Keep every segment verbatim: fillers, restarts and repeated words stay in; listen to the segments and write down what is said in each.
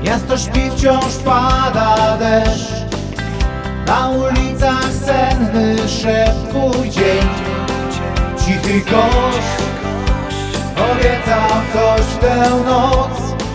Miasto śpi, wciąż pada deszcz, na ulicach senny szept twój dzień. Cichy gość obiecał coś w tę noc.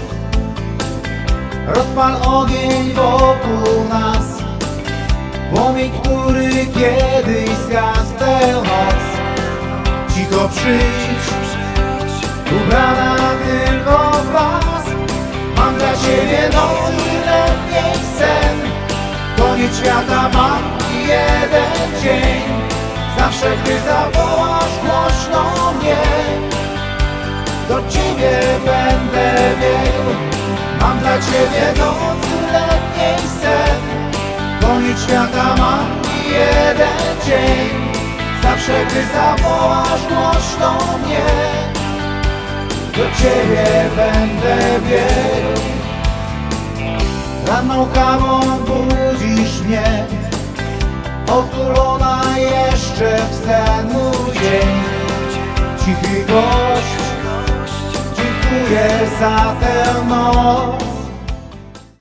Rozpal ogień wokół nas, płomień, który kiedyś zgasł w tę noc. Cicho przyjdź, ubrana tylko w las. Mam dla ciebie nocy letniej sen. Koniec świata mam i jeden dzień. Zawsze gdy zawołasz głośno mnie, do ciebie będę biegł. Mam dla ciebie nocy letniej sen. Koniec świata mam i jeden dzień. Zawsze gdy zawołasz głośno mnie, do ciebie będę biegł. Ranną kawą budzisz mnie, otulona jeszcze w sen mój dzień. Cichy gość, dziękuję za tę noc.